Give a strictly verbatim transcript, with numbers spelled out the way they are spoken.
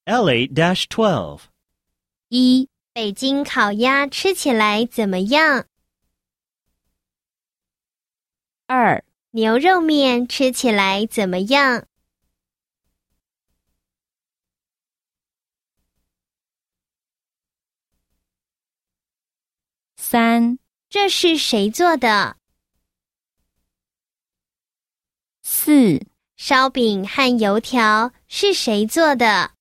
L eight twelve. 一、北京烤鸭吃起来怎么样？二、牛肉面吃起来怎么样？三、这是谁做的？四、烧饼和油条是谁做的？